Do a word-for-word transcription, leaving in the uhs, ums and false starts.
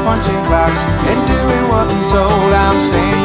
punching clocks and doing what I'm told. I'm staying